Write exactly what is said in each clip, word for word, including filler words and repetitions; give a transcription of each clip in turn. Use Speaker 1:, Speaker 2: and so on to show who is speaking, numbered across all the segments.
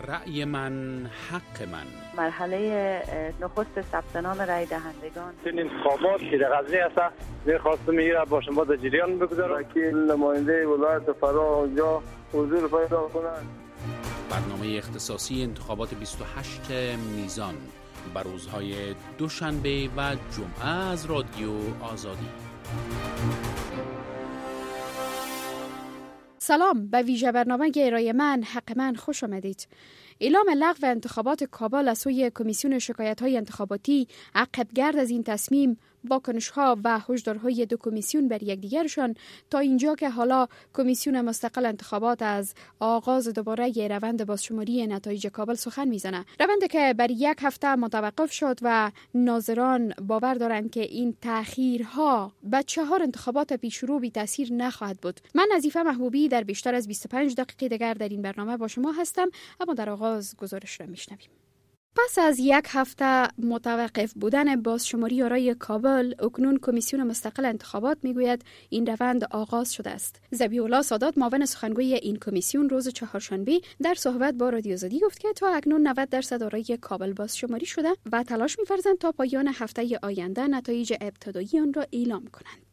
Speaker 1: رأی من حق من.
Speaker 2: مرحله نخست ثبت نام رای دهندگان.
Speaker 3: این انتخابات که در غزنی است می‌خواستم میره با شما در جریان بگذارم که نماینده ولایت فرا اونجا حضور پیدا کنند.
Speaker 1: برنامه اختصاصی انتخابات بیست و هشت میزان بر روزهای دوشنبه و جمعه از رادیو آزادی.
Speaker 4: سلام، به ویژه برنامه رای من حق من خوش آمدید. اعلام لغو انتخابات کابل از سوی کمیسیون شکایت‌های انتخاباتی عقب گرد از این تصمیم واکنش‌ها و هشدارهای دو کمیسیون بر یکدیگرشان تا اینجا که حالا کمیسیون مستقل انتخابات از آغاز دوباره روند بازشماری نتایج کابل سخن میزنه. روندی که بر یک هفته متوقف شد و ناظران باور دارند که این تأخیرها به چهار انتخابات پیشرو بی تاثیر نخواهد بود. من نظیفه محبوبی در بیشتر از بیست و پنج دقیقه دیگر در این برنامه با شما هستم، اما در آغاز گزارش را میشنویم. پس از یک هفته متوقف بودن بازشماری آرای کابل، اکنون کمیسیون مستقل انتخابات میگوید این روند آغاز شده است. ذبیح الله سادات، معاون سخنگوی این کمیسیون، روز چهارشنبه در صحبت با رادیو آزادی گفت که تا اکنون نود درصد آرای کابل بازشماری شده و تلاش می‌ورزند تا پایان هفته آینده نتایج ابتدایی آن را اعلام کنند.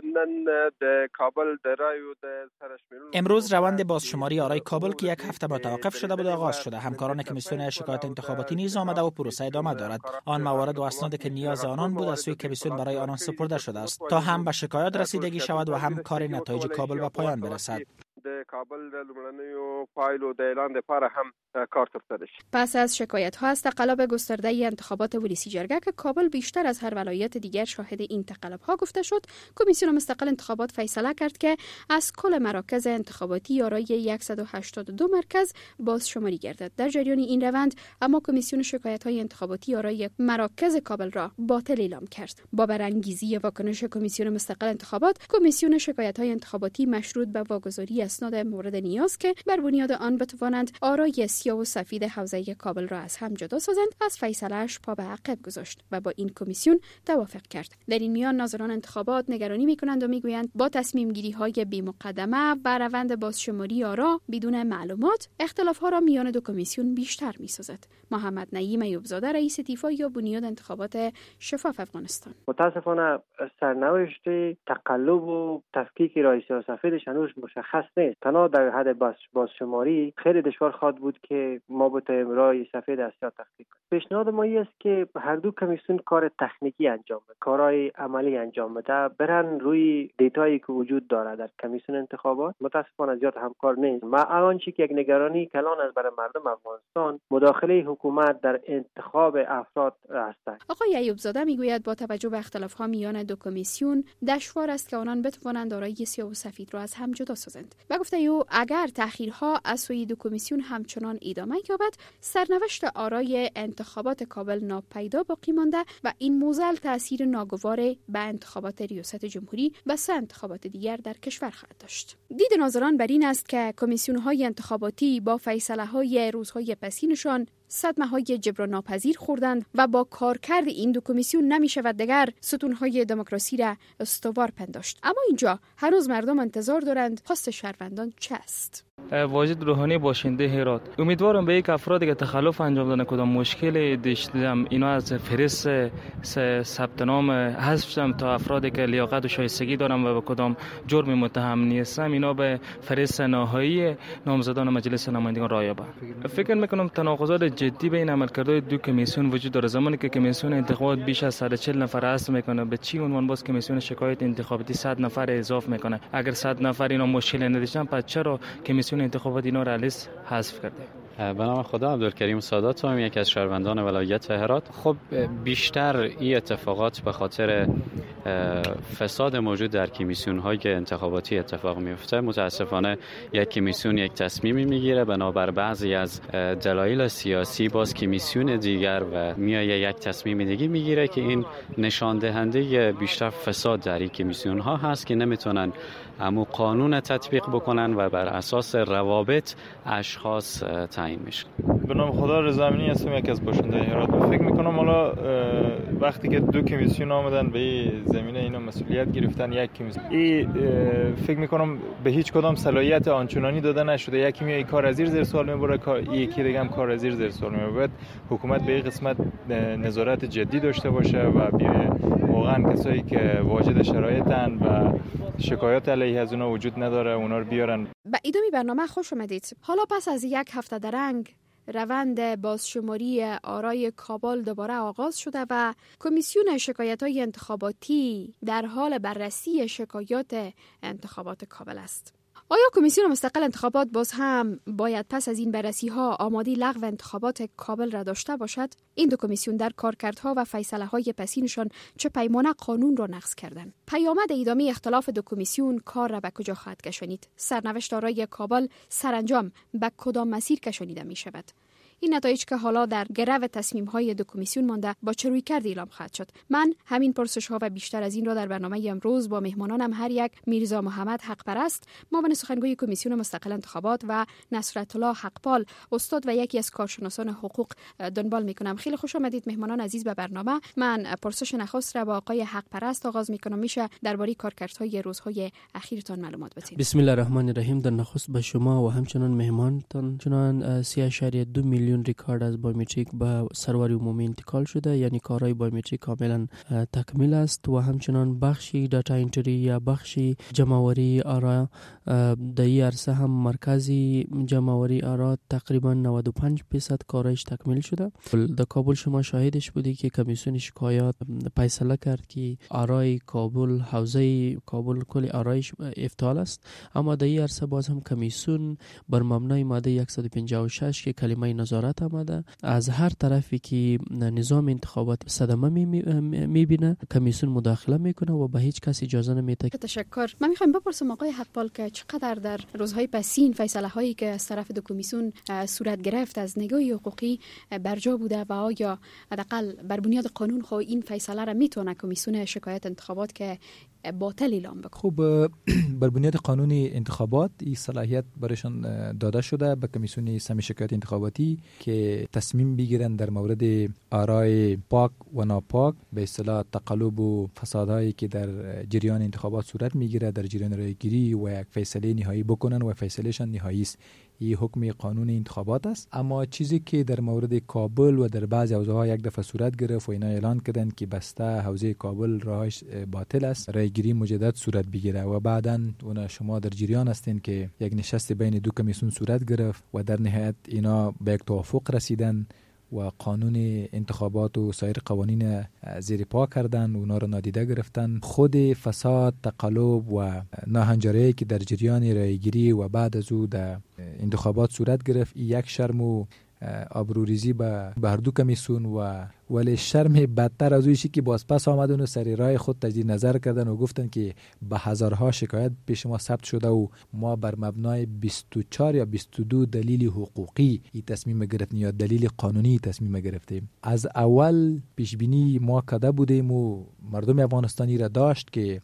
Speaker 5: امروز روند بازشماری آرای کابل که یک هفته متوقف شده بود آغاز شده. همکاران کمیسیون شکایت انتخاباتی نیز آمده و پروسه ادامه دارد. آن موارد و اسنادی که نیاز آنان بود از سوی کمیسیون برای آنان سپرده شده است تا هم به شکایت رسیدگی شود و هم کار نتایج کابل به پایان برسد.
Speaker 3: کابل لومړنیو پایلو د اعلان لپاره هم کار ترسره شد.
Speaker 4: پس از شکایت ها از تقلب گسترده انتخابات ولسی جرگه که کابل بیشتر از هر ولایت دیگر شاهد این تقلب ها گفته شد، کمیسیون مستقل انتخابات فیصله کرد که از کل مراکز انتخاباتی یارای صد و هشتاد و دو مرکز بازشماری گردد. در جریان این روند اما کمیسیون شکایت های انتخاباتی یارای مراکز کابل را باطل اعلام کرد. با برانگیزی واکنش کمیسیون مستقل انتخابات، کمیسیون شکایت های انتخاباتی مشروط به واگذاری اسناد مورد نیاز که بر بنیاد آن بتوانند آرای سیاه و سفید حوزه کابل را از هم جدا سازند، از فیصله‌اش پا به عقب گذاشت و با این کمیسیون توافق کرد. در این میان ناظران انتخابات نگرانی می‌کنند و می‌گویند با تصمیم گیری‌های بی مقدمه و روند بازشماری آرا بدون معلومات، اختلاف‌ها را میان دو کمیسیون بیشتر می‌سازد. محمد نعیم ایوبزاده، رئیس تیفا یا بنیاد انتخابات شفاف افغانستان:
Speaker 6: متاسفانه سرنوشت تقلب و تفکیک رئیس سیاه و سفیدش هنوز مشخص نیست. تنها در حد باز بازشماری خیلی دشوار خواهد بود که ما بتوانیم رای سفید از سیاه تفکیک کنیم. پیشنهاد ما این است که هر دو کمیسیون کار تکنیکی انجام بده، کارهای عملی انجام بده، برن روی دیتایی که وجود داره در کمیسیون انتخابات. متاسفانه زیاد همکار نیست. ما الان چی که یک نگرانی کلان از برای مردم افغانستان مداخله حکومت در انتخاب افراد است.
Speaker 4: آقای ایوبزاده میگوید با توجه به اختلاف‌ها میان دو کمیسیون دشوار است که آنان بتوانند آرای سیاه و سفید را از هم جدا سازند. و گفته او اگر تأخیرها از سوی دو کمیسیون همچنان ادامه یابد، سرنوشت آرای انتخابات کابل ناپیدا باقی مانده و این موزل تأثیر ناگوار به انتخابات ریاست جمهوری و سه انتخابات دیگر در کشور خواهد داشت. دید ناظران بر این است که کمیسیون‌های انتخاباتی با فیصله‌های روزهای پسینشان صدمه‌های جبران ناپذیر خوردند و با کارکرد این دو کمیسیون نمی‌شود دیگر ستون‌های دموکراسی را استوار پنداشت. اما اینجا هنوز مردم انتظار دارند پاس شهروندان چه است.
Speaker 7: واجد روحانی باشنده هرات، امیدوارم به یک افرادی که تخلف انجام دادن کدام مشکل داشتم اینا از فهرست ثبت نام حذف شدم تا افرادی که لیاقت و شایستگی دارن و به کدام جرم متهم نیستم اینا به فهرست نهایی نامزدان مجلس نمایندگان رای یابند. فکر میکنم تناقضات جدی بین عملکردهای دو کمیسیون وجود داره. زمانی که کمیسیون انتخابات بیش از صد و چهل نفر حذف میکنه، به چی عنوان باز کمیسیون شکایت انتخاباتی صد نفر اضافه میکنه؟ اگر صد نفر اینا مشکل نداشتن پس چرا کمیسیون انتخابات اینا را لیست حذف کرده؟
Speaker 8: به نام خدا، عبدالکریم سادات هم یکی از شهروندان ولایت هرات. خب بیشتر این اتفاقات به خاطر فساد موجود در کمیسیون‌های انتخاباتی اتفاق میفته. متاسفانه یک کمیسیون یک تصمیمی میگیره بنابر بعضی از دلایل سیاسی، باز کمیسیون دیگر و میایه یک تصمیم دیگه میگیره که این نشان دهنده بیشتر فساد در این کمیسیون‌ها هست که نمیتونن امو قانون تطبیق بکنن و بر اساس روابط اشخاص تعیین میشن.
Speaker 9: به نام خدا رضا امینی هستم، یکی از باشنده هرات. فکر میکنم حالا وقتی که دو کمیسیون آمدن به این زمینه اینا مسئولیت گرفتن، یک کمیسیون این فکر میکنم به هیچ کدام صلاحیت آنچنانی داده نشده. یکی میای کار از زیر سوال میبره، یکی دیگه هم کار از زیر سوال میبره. حکومت به این قسمت نظارت جدی داشته باشه و بیا واقعا کسایی که واجد شرایطن و شکایات علیه از اونا وجود نداره اونا رو بیارن.
Speaker 4: به ادامه برنامه خوش آمدید. حالا پس از یک هفته درنگ روند بازشماری آرای کابل دوباره آغاز شده و کمیسیون شکایت‌های انتخاباتی در حال بررسی شکایات انتخابات کابل است. آیا کمیسیون مستقل انتخابات باز هم باید پس از این بررسی ها آماده لغو انتخابات کابل را داشته باشد؟ این دو کمیسیون در کارکردها و فیصله های پسینشان چه پیمانه قانون را نقض کردند؟ پیامد ادامه اختلاف دو کمیسیون کار را به کجا خواهد کشانید؟ سرنوشت آرای کابل سرانجام به کدام مسیر کشانیده می شود؟ این نتایج که حالا در گرو تصمیم‌های دو کمیسیون مانده با چه رویکردی اعلام خواهد شد؟ من همین پرسش‌ها و بیشتر از این را در برنامه امروز با مهمانانم هر یک میرزا محمد حق پرست، معاون سخنگوی کمیسیون مستقل انتخابات و نصرت الله حقپال، استاد و یکی از کارشناسان حقوق دنبال می‌کنم. خیلی خوش آمدید مهمانان عزیز به برنامه. من پرسش نخست را با آقای حق پرست آغاز می‌کنم. میشه درباره کارکردهای روزهای اخیرتان معلومات بدید؟
Speaker 10: بسم الله الرحمن الرحیم. در نخست به شما و همچنان مهمانتان چنان سه اشاریه دو میلیون ریکارد از بایومتریک به سرور عمومی انتقال شده، یعنی کارهای بایومتریک کاملا تکمیل است و همچنان بخشی داتا انتری یا بخشی جمع‌آوری آرا در این عرصه هم مرکزی جمع‌آوری آرا تقریبا نود و پنج درصد کارش تکمیل شده. در کابل شما شاهدش بودی که کمیسیون شکایات فیصله کرد که آرای کابل، حوزه کابل کل آرایش افتعال است، اما در این عرصه باز هم کمیسیون بر مبنای ماده صد و پنجاه و شش که کلمه نظارت آمده از هر طرفی که نظام انتخابات صدمه میبینه کمیسیون مداخله میکنه و به هیچ کس اجازه نمیده.
Speaker 4: تشکر. من میخوایم بپرسم آقای حقپال که چقدر در روزهای پسین فیصله هایی که از طرف دو کمیسیون صورت گرفت از نگاه حقوقی برجا بوده و آیا حداقل بر بنیاد قانون خو این فیصله را میتونه کمیسیون شکایت انتخابات که باطل اعلام بکنه؟
Speaker 11: خب بر بنیاد قانون انتخابات این صلاحیت برایشان داده شده به کمیسیون سمی شکایت انتخاباتی که تصمیم بگیرن در مورد آرای پاک و ناپاک، به اصطلاح تقلب و فسادهایی که در جریان انتخابات صورت میگیره در جریان رایگیری و یک فیصله نهایی بکنن و فیصلهشان نهایی است. این حکم قانون انتخابات است. اما چیزی که در مورد کابل و در بعضی حوزه‌ها یک دفعه صورت گرفت و اینا اعلان کردن که بسته حوزه کابل راهش باطل است، رایگیری مجدد صورت بگیره و بعداً اونا شما در جریان هستین که یک نشست بین دو کمیسیون صورت گرفت و در نهایت اینا به یک توافق رسیدن و قانون انتخابات و سایر قوانین زیر پا کردن و اونا رو نادیده گرفتن. خود فساد، تقلب و ناهنجاری که در جریان رایگیری و بعد از او در انتخابات صورت گرفت یک شرم و آبروریزی به هر دو کمیسیون و ولی شرم بدتر از اویشی که باز پس آمدن و سر رای خود تجدید نظر کردن و گفتن که به هزارها شکایت پیش ما ثبت شده و ما بر مبنای بیست و چهار یا بیست و دو دلیل حقوقی این تصمیم گرفتیم یا دلیل قانونی تصمیم گرفتیم. از اول پیش بینی ما کرده بودیم و مردم افغانستانی را داشت که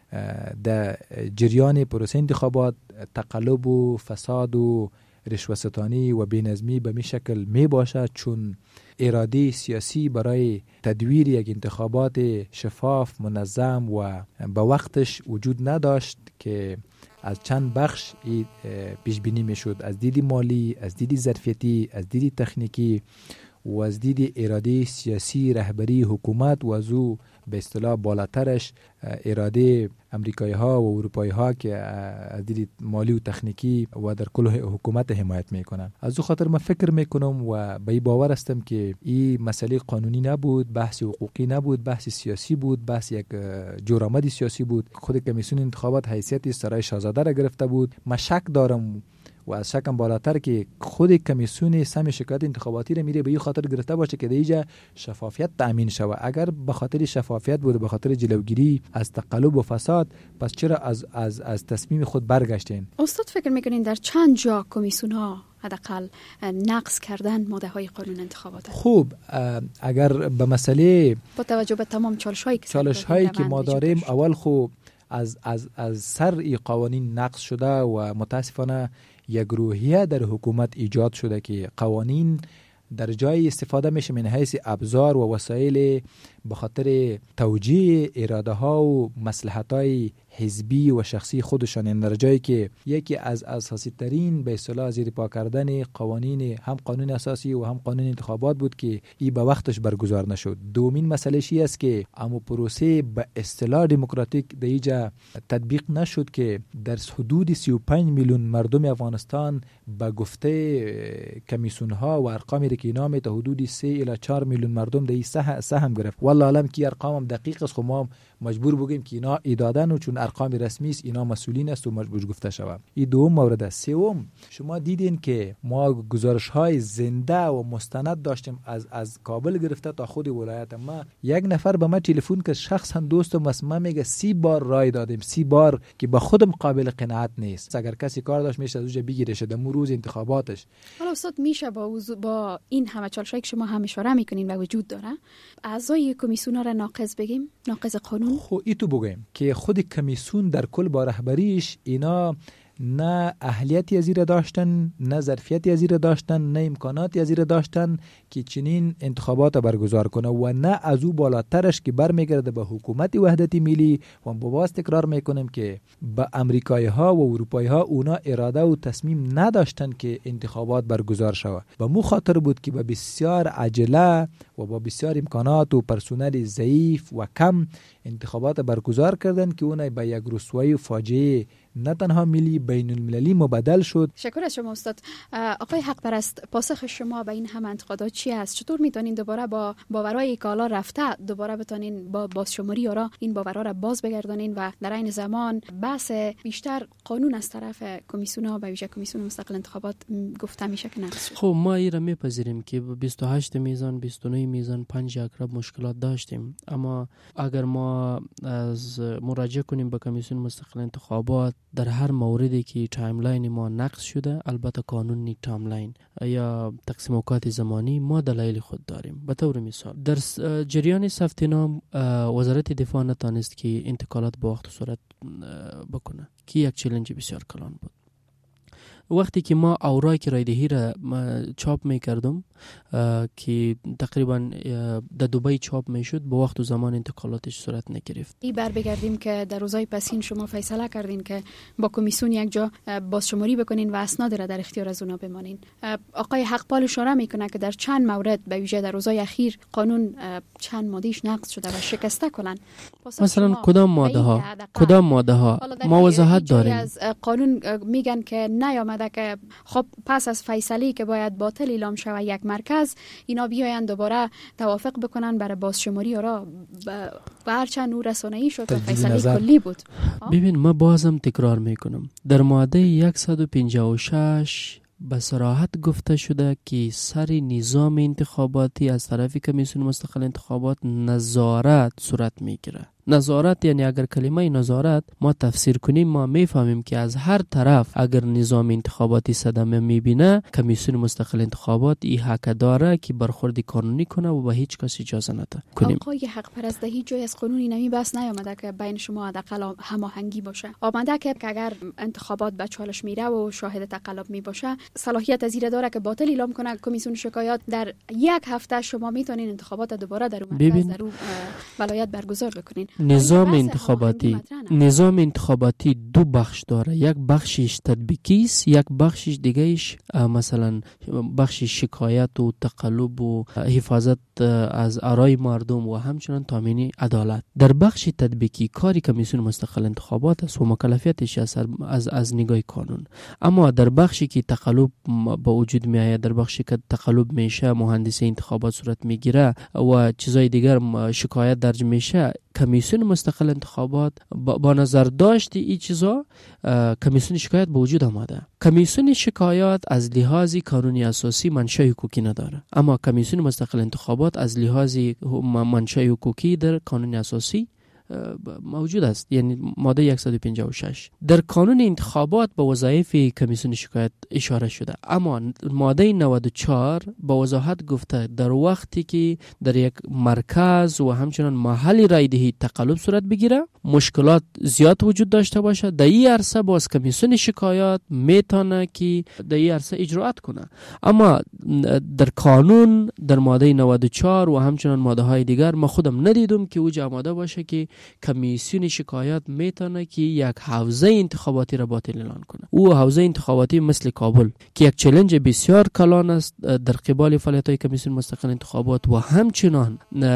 Speaker 11: در جریان پروسه انتخابات تقلب و فساد و رشوه‌ستانی و بی‌نظمی به می شکل می باشد، چون اراده سیاسی برای تدویر یک انتخابات شفاف، منظم و به وقتش وجود نداشت که از چند بخش پیش بینی می شد، از دید مالی، از دید ظرفیتی، از دید تکنیکی و از دید اراده سیاسی رهبری حکومت و از او به اصطلاح بالاترش اراده امریکایی ها و اروپایی ها که از دید مالی و تکنیکی و در کل حکومت حمایت میکنن. از او خاطر من فکر میکنم و به این باور هستم که این مسئله قانونی نبود، بحث حقوقی نبود، بحث سیاسی بود، بحث یک جرآمد سیاسی بود. خود کمیسیون انتخابات حیثیت سرای شاهزاده را گرفته بود. من شک دارم و از شکم بالاتر که خود کمیسیون سم شکایت انتخاباتی را میره به این خاطر گرفته باشه که دیگه شفافیت تامین شود. اگر به خاطر شفافیت بود، به خاطر جلوگیری از تقلب و فساد، پس چرا از از از تصمیم خود برگشتین؟
Speaker 4: استاد فکر میکنین در چند جا کمیسیون ها حداقل نقض کردن ماده های قانون انتخابات؟
Speaker 11: خوب، اگر به مسئله
Speaker 4: با توجه به تمام چالش هایی که
Speaker 11: چالش هایی که ما داریم، اول خوب از از از سر این قوانین نقض شده و متاسفانه یک روحیه در حکومت ایجاد شده که قوانین در جای استفاده میشه من حیث ابزار و وسایل به خاطر توجیه اراده ها و مصلحت های حزبی و شخصی خودشان، در جایی که یکی از اساسی ترین به اصطلاح زیر پا کردن قوانین هم قانون اساسی و هم قانون انتخابات بود که این به وقتش برگزار نشد. دومین مسئله شی است که اما پروسه به اصطلاح دموکراتیک در اینجا تطبیق نشد که در حدود سی و پنج میلیون مردم افغانستان به گفته کمیسیون ها و ارقامی که اینا می تا حدود سه الی چهار میلیون مردم در این سهم گرفت. والله علم که ارقام هم دقیق است، خب ما مجبور بگیم که اینا ایدادن و چون ارقام رسمی است اینا مسئولین است و مجبور گفته شود. این دوم مورد است. سوم، شما دیدین که ما گزارش های زنده و مستند داشتیم از از کابل گرفته تا خود ولایت. ما یک نفر به ما تلفن که شخصا دوستم است، ما میگه سی بار رای دادیم، سی بار که با خودم قابل قناعت نیست. اگر کسی کار داشت میشه از اونجا بگیره شده مو روز انتخاباتش.
Speaker 4: حالا استاد میشه با با این همه چالشایی که شما هم اشاره میکنین و وجود داره اعضای کمیسیون را ناقض بگیم، ناقض قانون؟
Speaker 11: خب ای تو بگیم که خود کمیسیون در کل با رهبریش اینا نه اهلیتی از زیر داشتن، نه ظرفیتی از زیر داشتن، نه امکاناتی از زیر داشتن که چنین انتخابات برگزار کنه و نه از او بالاترش که برمیگرده به حکومت وحدت ملی. و با باز تکرار میکنیم که به امریکایی ها و اروپایی ها اونا اراده و تصمیم نداشتن که انتخابات برگزار شود. به مو خاطر بود که با بسیار عجله و با بسیار امکانات و پرسنل ضعیف و کم انتخابات برگزار کردن که اونای به یک رسوایی و فاجعه نه تنها ملی بین المللی مبدل شد.
Speaker 4: شکر از شما استاد. آقای حق پرست، پاسخ شما به این هم انتقادات چی است؟ چطور میتونین دوباره با باورهای کالا رفته دوباره بتونین با بازشماری را این باورها را باز بگردانین و در این زمان بحث بیشتر قانون از طرف کمیسیون‌ها به ویژه کمیسیون مستقل انتخابات گفته میشه که نقض شد؟
Speaker 10: خب ما این را میپذیریم که بیست و هشت میزان، بیست و نه میزان، پنج اقرب مشکلات داشتیم، اما اگر ما از مراجعه کنیم به کمیسیون مستقل انتخابات در هر موردی که تایملاین ما نقض شده، البته قانونی تایملاین یا تقسیم اوقات زمانی، ما دلایل خود داریم. به طور مثال در جریان ثبت نام وزارت دفاع نتانست که انتقالات با وقت و صورت بکنه که یک چالش بسیار کلان بود. وقتی که ما اوراق رایدهی را چاپ میکردم که تقریبا در دبی چاپ میشد، با وقت و زمان انتقالاتش صورت نگرفت.
Speaker 4: ای بر بگردیم که در روزهای پسین شما فیصله کردین که با کمیسیون یک جا بازشماری بکنین و اسناد را در اختیار از اونا بمانین. آقای حقپال اشاره میکنه که در چند مورد به ویژه در روزهای اخیر قانون چند مادهش نقض شده و شکسته کلن.
Speaker 10: مثلا کدام ماده ها کدام ماده ها ما وضاحت داریم.
Speaker 4: از قانون میگن که نیامده که خب پس از فیصله که باید باطل اعلام شود یک مرکز، اینا بیاین دوباره توافق بکنن برای بازشماری را و هرچند نور رسانه‌ای شد و فیصله کلی بود.
Speaker 10: ببین ما بازم تکرار میکنم، در ماده صد و پنجاه و شش به صراحت گفته شده که سر نظام انتخاباتی از طرف کمیسیون مستقل انتخابات نظارت صورت میگیره. نظارت یعنی اگر کلمه نظارت ما تفسیر کنیم ما میفهمیم که از هر طرف اگر نظام انتخاباتی صدمه میبینه، کمیسیون مستقل انتخابات این حق داره که برخورد قانونی کنه و به هیچ کس اجازه نده کنیم.
Speaker 4: آقای حق پرست، در هیچ جای از قانونی نمی بحث نیامده که بین شما حداقل هماهنگی باشه. آمده که اگر انتخابات به چالش میره و شاهد تقلب می باشه، صلاحیت از این داره که باطل اعلام کنه کمیسیون شکایات. در یک هفته شما میتونین انتخابات دوباره در اون مرکز در اون ولایت برگزار بکنین.
Speaker 10: نظام انتخاباتی نظام انتخاباتی دو بخش داره، یک بخشش تطبیقی است، یک بخشش دیگهش مثلا بخش شکایت و تقلب و حفاظت از آرای مردم و همچنین تامین عدالت. در بخش تطبیقی کاری کمیسیون مستقل انتخابات است و مکلفیتش از از, از نگاه قانون. اما در بخشی که تقلب با وجود می آید، در بخشی که تقلب میشه، مهندسی انتخابات صورت میگیره و چیزای دیگر شکایت درج میشه، کمیسیون مستقل انتخابات با, با نظر داشت این چیزا کمیسیون شکایت به وجود آمده. کمیسیون شکایت از لحاظ قانونی اساسی منشأ حقوقی نداره، اما کمیسیون مستقل انتخابات از لحاظ منشأ حقوقی در قانون اساسی موجود است، یعنی ماده صد و پنجاه و شش. در قانون انتخابات به وظایف کمیسیون شکایت اشاره شده، اما ماده نود و چهار با وضاحت گفته در وقتی که در یک مرکز و همچنان محل رای دهی تقلب صورت بگیره، مشکلات زیاد وجود داشته باشه، در این عرصه باز کمیسیون شکایات میتونه که در این عرصه اجرات کنه. اما در قانون در ماده نود و چهار و همچنان ماده های دیگر ما خودم ندیدم که اوج آماده باشه که کمیسیون شکایات میتونه که یک حوزه انتخاباتی را باطل اعلان کنه. او حوزه انتخاباتی مثل کابل که یک چالش بسیار کلان است در قبال فعالیت‌های کمیسیون مستقل انتخابات و همچنان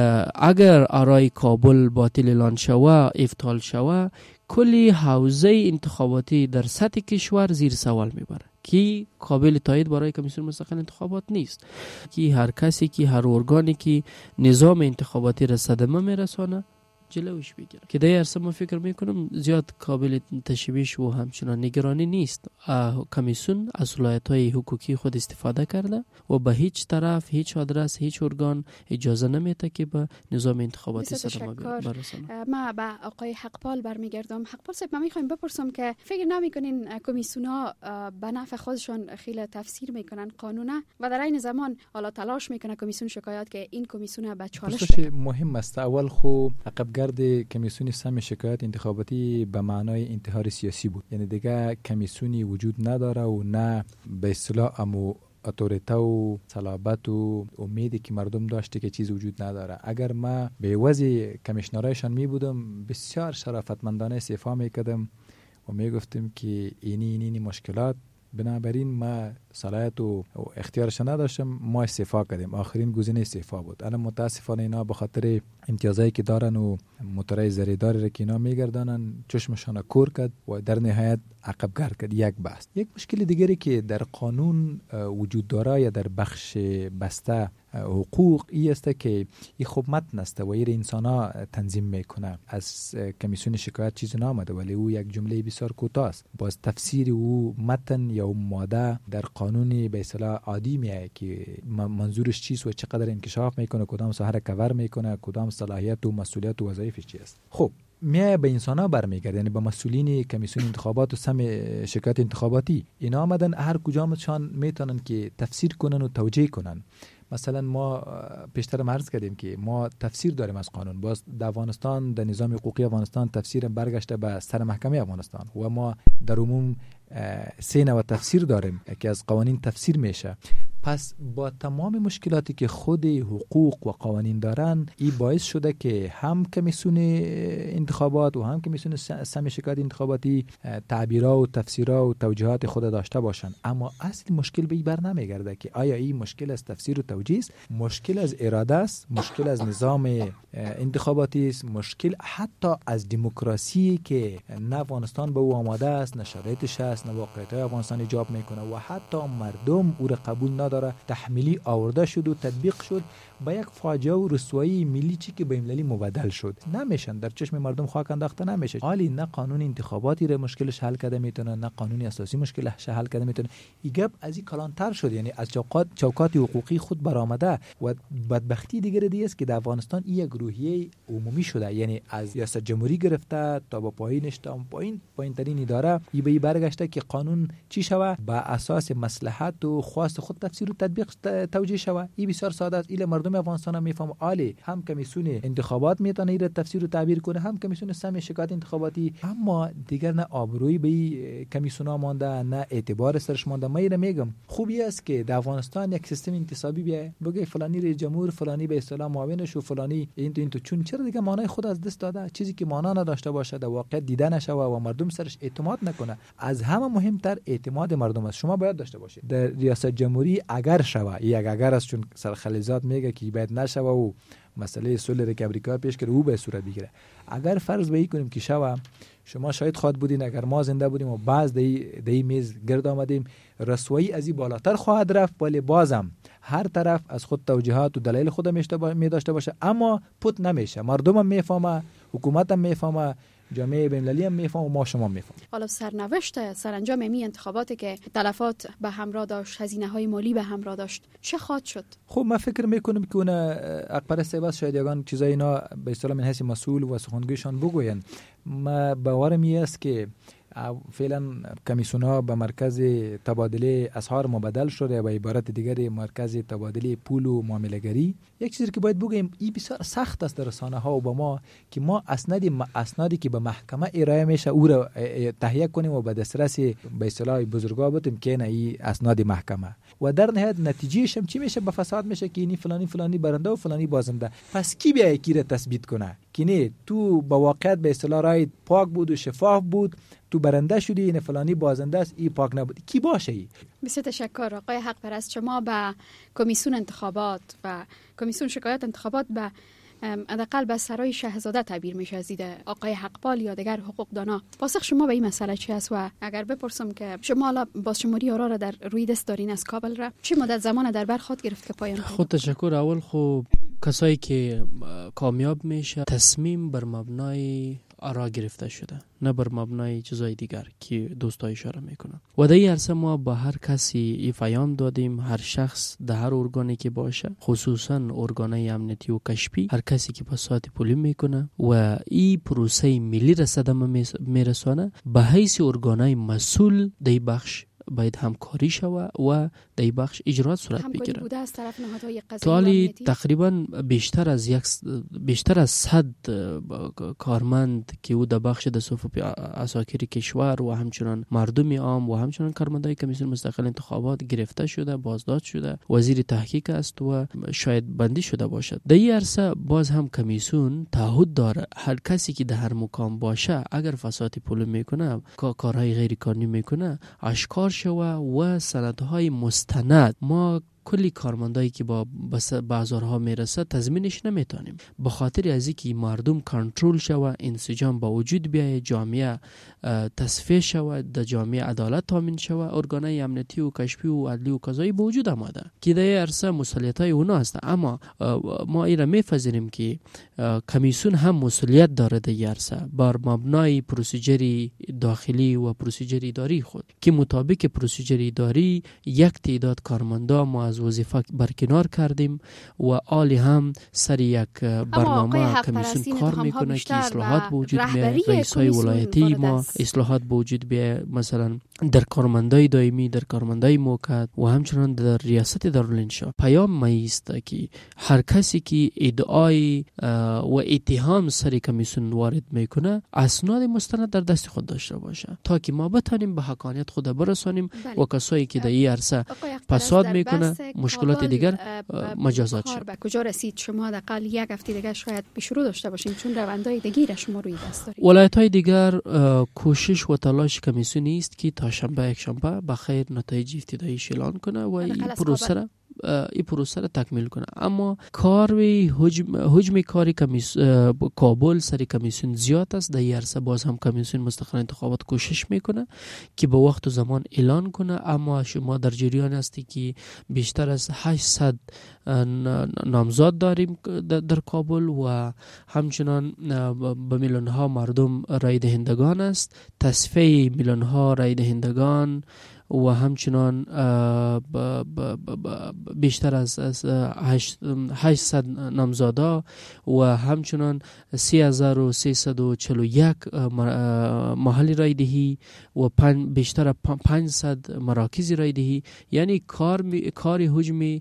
Speaker 10: اگر آرای کابل باطل اعلان شوه، افعال شوه، کلی حوزه انتخاباتی در سطح کشور زیر سوال میبره که قابل تایید برای کمیسیون مستقل انتخابات نیست. که هر کسی که هر ارگانی که نظام انتخاباتی را صدمه میرسانه جلوش بگیره، که در عرصه ما فکر میکنم زیاد قابل تشویش و همچنان نگرانی نیست. کمیسیون از صلاحیت‌های حقوقی خود استفاده کرده و به هیچ طرف، هیچ آدرس، هیچ ارگان اجازه نمیده که به نظام انتخاباتی صدمه برسانه.
Speaker 4: ما به آقای حقپال برمیگردم. حقپال صاحب، ما میخوایم بپرسم که فکر نمیکنین کمیسیون‌ها به نفع خودشون خیلی تفسیر میکنن قانونه و در این زمان حالا تلاش میکنه کمیسیون شکایات که این کمیسیون به چالش
Speaker 11: مهم است؟ اول خو گرد کمیسیون سم شکایت انتخاباتی به معنای انتحار سیاسی بود، یعنی دیگه کمیسیونی وجود نداره و نه به اصطلاح امو اتوریته و صلابت و امیدی که مردم داشته که چیز وجود نداره. اگر ما به وضع کمیشنرایشان می بودم بسیار شرافتمندانه استعفا میکردم و میگفتم که اینی اینی مشکلات، بنابراین ما صلاحیت و اختیارش نداشتم، ما استعفا کردیم. آخرین گزینه استعفا بود. الان متاسفانه اینا به خاطر امتیازایی که دارن و مترای زریداری را که اینا میگردانن چشمشان کور کرد و در نهایت عقب گرد کرد. یک بحث. یک مشکل دیگری که در قانون وجود داره یا در بخش بسته حقوق ای است که این خوب متن است و این انسانا تنظیم میکنه. از کمیسیون شکایت چیزی نامده ولی او یک جمله بسیار کوتاه است. باز تفسیر او متن یا ماده در قانون به اصطلاح عادی میایه که منظورش چیست و چقدر انکشاف میکنه، کدام ساحه کور میکنه، کدام صلاحیت و مسئولیت و وظایفش چی است. خب میایه به انسانا برمیگرده، یعنی به مسئولین کمیسیون انتخابات و سم شکایت انتخاباتی. اینا آمدن هر کجامشان میتونن که تفسیر کنن و توجیه کنن. مثلا ما پیشتر عرض کردیم که ما تفسیر داریم از قانون. باز در افغانستان در نظام حقوقی افغانستان تفسیر برگشته به سر محکمه افغانستان و ما در عموم سه نوع تفسیر داریم که از قوانین تفسیر میشه. پس با تمام مشکلاتی که خود حقوق و قوانین دارن، این باعث شده که هم کمیسیون انتخابات و هم کمیسیون سم شکایت انتخاباتی تعبیرها و تفسیرها و توجیهات خود داشته باشن. اما اصل مشکل به این بر نمیگرده که آیا این مشکل از تفسیر و توجیه است، مشکل از اراده است، مشکل از نظام انتخاباتی است، مشکل حتی از دموکراسی که نه افغانستان به او آماده است، نه شرایطش است، نه واقعیت‌های افغانستان ایجاب میکنه و حتی مردم او را قبول نداره. تحمیلی آورده شد و تطبیق شد با یک فاجعه و رسوایی ملی چی که به مللی مبدل شد. نمیشن در چشم مردم خاک انداخته نمیشه. حالی نه قانون انتخاباتی را مشکلش حل کرده میتونه، نه قانون اساسی مشکلش حل کرده میتونه. این گپ از این کلانتر شد، یعنی از چوکات چوکات حقوقی خود برآمده. و بدبختی دیگر دیگه است که در افغانستان این یک روحیه عمومی شده، یعنی از ریاست جمهوری گرفته تا با پایینش تا پایین پایین ترین اداره ای به برگشته که قانون چی شوه با اساس مصلحت و خواست خود تفسیر و تطبیق توجیه شوه. این بسیار ساده است. ایله مردم افغانستان میفهم عالی هم کمیسیون انتخابات میتونه این تفسیر و تعبیر کنه، هم کمیسیون سم شکایت انتخاباتی. اما دیگر نه آبرویی به کمیسیون ها مانده، نه اعتبار سرش مانده. من اینو میگم خوبی است که در افغانستان یک سیستم انتصابی بیه، بگه فلانی رئیس جمهور، فلانی به اصطلاح معاونش و فلانی این تو این تو، چون چرا دیگه معنای خود از دست داده. چیزی که معنا نداشته باشه در واقع دیده نشه و مردم سرش اعتماد نکنه. از همه مهمتر اعتماد مردم است. شما باید داشته باشید در ریاست جمهوری اگر شوه، یک اگر است چون سرخلیزات میگه که باید نشوه و مسئله صلح که امریکا پیش کرده او به صورت بگیره. اگر فرض به این کنیم که شوه، شما شاید خواهد بودین اگر ما زنده بودیم و باز در این میز گرد آمدیم، رسوایی از این بالاتر خواهد رفت، ولی بازم هر طرف از خود توجیهات و دلایل خود می داشته باشه، اما پوت نمیشه. مردم هم میفهمه، حکومت هم میفهمه، جامعه بین‌المللی هم میفهم و ما شما میفهم.
Speaker 4: حالا سرنوشت سرانجام می انتخاباتی که تلفات به همراه داشت، هزینه‌های مالی به همراه داشت، چه خواهد شد؟
Speaker 11: خب من فکر میکنم که اون اکبر سیباس شاید یگان چیزای اینا به اصطلاح من حیث مسئول و سخنگویشان بگوین. ما باورم است که فعلا کمیسیون ها به مرکز تبادله اسعار مبادل شده و عبارت دیگری مرکز تبادله پول و معامله‌گری. یک چیزی که باید بگیم این بسیار سخت است در رسانه ها و با ما که ما اسنادی اسنادی که به محکمه ارائه میشه او را تهیه کنیم و به دسترس به اصطلاح بزرگا بتیم که نه این اسناد محکمه و در نهایت نتیجهش هم چی میشه؟ به فساد میشه که این فلانی فلانی برنده و فلانی بازنده. پس کی بیا کی را تثبیت کنه که نه تو با واقعیت به اصطلاح رای پاک بود و شفاف بود، تو برنده شدی، این فلانی بازنده است، این پاک نبود، کی باشه ای؟
Speaker 4: بسیار تشکر آقای حق پرست. شما به کمیسیون انتخابات و کمیسیون شکایت انتخابات به حداقل به سرای شاهزاده تعبیر میشه از دید آقای حقپال یا دیگر حقوقدانا، پاسخ شما به این مسئله چی است؟ و اگر بپرسم که شما حالا بازشماری آرا را در روی دست دارین از کابل را، چه مدت زمان در بر خود گرفت که پایان کنید؟
Speaker 10: خود تشکر. اول خوب کسایی که کامیاب میشه تصمیم بر مبنای آرا گرفته شده، نه بر مبنای چیزای دیگر که دوستا اشاره میکنن. و در این عرصه ما با هر کسی ای پیام دادیم، هر شخص در هر ارگانی که باشه، خصوصا ارگانای امنیتی و کشفی، هر کسی که پاسات پولی میکنه و این پروسه ملی رسدم میرسانه، به حیث ارگانای مسئول در بخش باید همکاری شوه و در بخش اجرات صورت بگیره.
Speaker 4: بوده از طرف نهادهای قضایی
Speaker 10: تالی تقریبا بیشتر از یک بیشتر از صد کارمند که او در بخش د صفوف عساکر کشور و همچنان مردم عام و همچنان کارمندای کمیسیون مستقل انتخابات گرفته شده، بازداشت شده، وزیر تحقیق است و شاید بندی شده باشد. در این عرصه باز هم کمیسیون تعهد داره هر کسی که در هر مقام باشه اگر فساد پول میکنه، کارهای غیر قانونی میکنه، آشکار شوه و سندهای مستند. ما کلی کارمندایی که با بازارها میرسه تضمینش نمیتونیم، به خاطر از اینکه مردم کنترل شوه، انسجام با وجود بیاید، جامعه تصفیه شوه، در جامعه عدالت تامین شوه، ارگانای امنیتی و کشفی و عدلی و قضایی به وجود آمده که در عرصه مسئولیت‌های اونا هست. اما ما این را میپذیریم که کمیسیون هم مسئولیت داره در عرصه بر مبنای پروسیجری داخلی و پروسیجری اداری خود که مطابق پروسیجری اداری یک تعداد کارمندا ما از وظیفه برکنار کردیم و آلی هم سر یک برنامه کمیسیون کار میکنه که اصلاحات به وجود بیاید. رئیسای ولایتی ما اصلاحات به وجود بیاید، مثلا در کارمندای دائمی، در کارمندای موقت و همچنان در ریاست دارالانشا. پیام ما است که هر کسی که ادعای و اتهام سر کمیسیون وارد میکنه اسناد مستند در دست خود داشته باشه تا که ما بتونیم به حقانیت خود برسانیم و کسایی که در این عرصه فساد میکنه مشکلات دیگر مجازات شد.
Speaker 4: به کجا رسید؟ شما حداقل یک هفته دیگه شاید به شروع داشته باشین چون روندهای دیگر شما روی دست دارید.
Speaker 10: ولایت‌های دیگر کوشش و تلاش کمیسیونی است که تا شنبه یک شنبه بخیر نتایج ابتدایی اعلان کنه و این پروسه این پروسه را تکمیل کنه. اما کار و حجم حجم کاری کمیس کابل سر کمیسیون زیاد است. در این عرصه باز هم کمیسیون مستقل انتخابات کوشش میکنه که به وقت و زمان اعلان کنه. اما شما در جریان هستی که بیشتر از هشتصد نامزد داریم در کابل و همچنان به میلیون ها مردم رای دهندگان است. تصفیه میلیون ها رای دهندگان و همچنان بیشتر از هشتصد نامزادا و همچنان سه هزار و سیصد و چهل و یک محلی رای دهی و بیشتر از پانصد مراکز رای دهی. یعنی کار کار حجم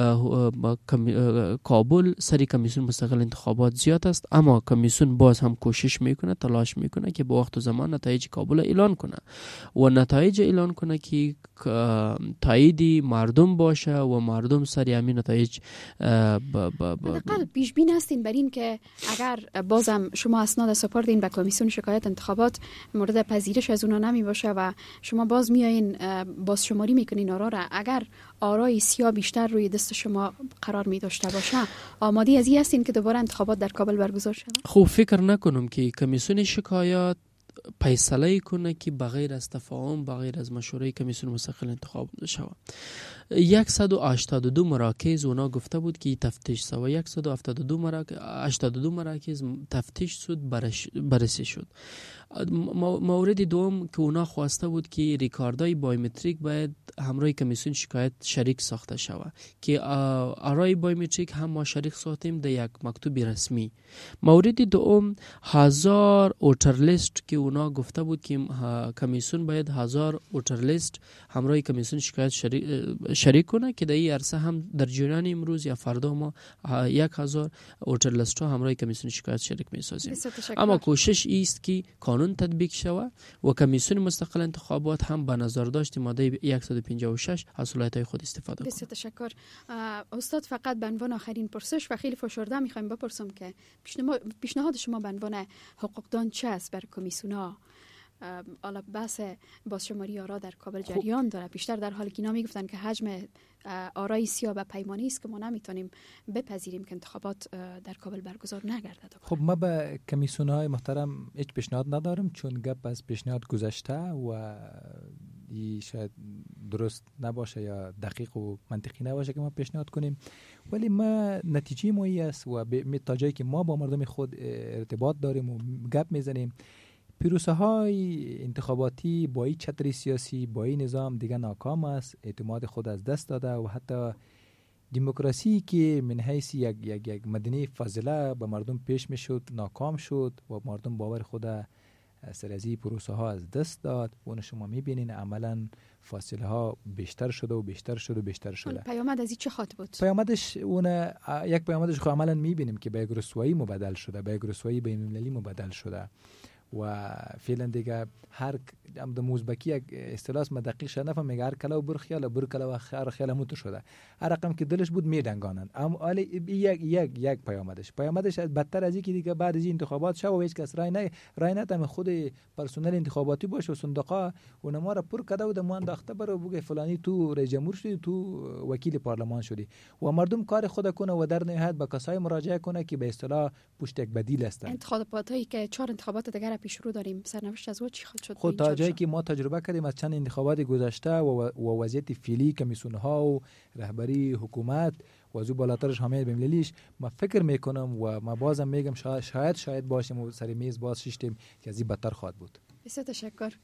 Speaker 10: کابل سری کمیسیون مستقل انتخابات زیاد است. اما کمیسیون باز هم کوشش میکنه، تلاش میکنه که به وقت و زمان نتایج کابل اعلان کنه و نتایج اعلان کنه که تاییدی مردم باشه و مردم سری همین نتایج
Speaker 4: حداقل پیش بین هستین بر این که اگر بازم شما اسناد سپردین به کمیسیون شکایت انتخابات مورد پذیرش از اونا نمی باشه و شما باز میایین باز شماری میکنین آرا را، اگر آرای سیاه بیشتر روی دست شما قرار می داشته باشه آماده از این هستین که دوباره انتخابات در کابل برگزار شود؟
Speaker 10: خوب فکر نکنم که کمیسیون شکایات فیصله کنه که بغیر از تفاهم، بغیر از مشوره کمیسیون مستقل انتخاب شود. صد و هشتاد و دو مراکز اونا گفته بود که تفتیش شد. صد و هفتاد و دو مراکز هشتاد و دو مراکز تفتیش شد، بررسی شد. مورد دوم که اونا خواسته بود که ریکاردای بایومتریک باید همراه کمیسیون شکایت شریک ساخته شود که آرای بایومتریک هم ما شریک ساختیم در یک مکتوب رسمی. مورد دوم هزار اوتر لیست که اونا گفته بود که کمیسیون باید هزار اوتر لیست همراه کمیسیون شکایت شریک, شریک کنه که در این عرصه هم در جریان امروز یا فردا ما یک هزار اوتر لیست ها همراه کمیسیون شکایت شریک می سازیم. اما کوشش است که قانون تطبیق شود و کمیسیون مستقل انتخابات هم به نظر داشت ماده صد و پنجاه و شش از صلاحیت‌های خود استفاده کنه.
Speaker 4: بسیار تشکر. استاد فقط به عنوان آخرین پرسش و خیلی فشرده می‌خوایم بپرسم که پیشنهاد شما به عنوان حقوقدان چه است برای کمیسیون‌ها؟ حالا بحث بازشماری آرا در کابل جریان داره، بیشتر در حالی که اینا میگفتن که حجم آرای سیاه و پیمانی است که ما نمیتونیم بپذیریم که انتخابات در کابل برگزار نگردد.
Speaker 11: خب ما به کمیسیون‌های محترم هیچ پیشنهاد ندارم، چون گپ از پیشنهاد گذشته و این شاید درست نباشه یا دقیق و منطقی نباشه که ما پیشنهاد کنیم، ولی ما نتیجه ما این است و تا جایی که ما با مردم خود ارتباط داریم و گپ میزنیم، پیروزه های انتخاباتی با این چتر سیاسی، با این نظام دیگه ناکام است، اعتماد خود از دست داده و حتی دموکراسی که من حیث یک, یک, یک مدنی فاضله به مردم پیش می شد ناکام شد و مردم باور خود سرازی پروسه ها از دست داد و اون شما می بینین عملا فاصله ها بیشتر شده و بیشتر شده و بیشتر شده.
Speaker 4: پیامد از این چه خاطر بود؟
Speaker 11: پیامدش اون یک پیامدش خو عملا می بینیم که به یک رسوایی مبادل شده، به یک رسوایی بین المللی مبادل شده و فعلا دیگه هر د موزبکی یک اصطلاح ما دقیق شده نفهم، میگه هر کلا و بر خیال بر کلا و خیر خیال موت شده، هر رقم که دلش بود میدنگانند. اما حالا یک یک یک پیامدش پیامدش بدتر از این که دیگه بعد از این انتخابات شو و هیچ کس رای نه رای ندم خود پرسنل انتخاباتی باشه و صندوقا و ما را پر کده و د ما انداخته برو بگه فلانی تو رئیس جمهور شدی، تو وکیل پارلمان شدی و مردم کار خود کنه و در نهایت به کسای مراجعه کنه که به اصطلاح پشت یک بدیل هستند.
Speaker 4: انتخاباتی که چهار انتخابات دیگر پیش رو داریم، سرنوشت از او چی خواهد شد؟
Speaker 11: خود تا جایی که ما تجربه کردیم از چند انتخابات گذشته و, و وضعیت فعلی کمیسیون ها و رهبری حکومت و از بالاترش حمایت بین‌المللیش، ما فکر میکنم و ما بازم میگم شاید شاید شاید باشیم و سر میز باز شیشتیم که از این بدتر خواهد بود.
Speaker 4: بسیار تشکر.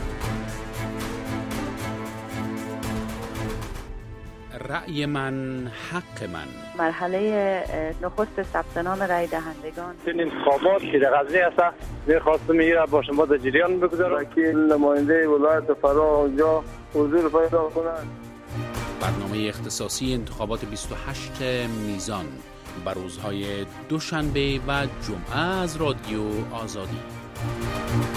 Speaker 1: رأی من حق من.
Speaker 2: مرحله نخست ثبت نام رای دهندگان
Speaker 3: این انتخابات که در غزنی است می‌خواستم این را با شما در جریان بگذارم که نماینده ولایت فرا اونجا حضور پیدا کنند.
Speaker 1: برنامه اختصاصی انتخابات بیست و هشت میزان بر روزهای دوشنبه و جمعه از رادیو آزادی.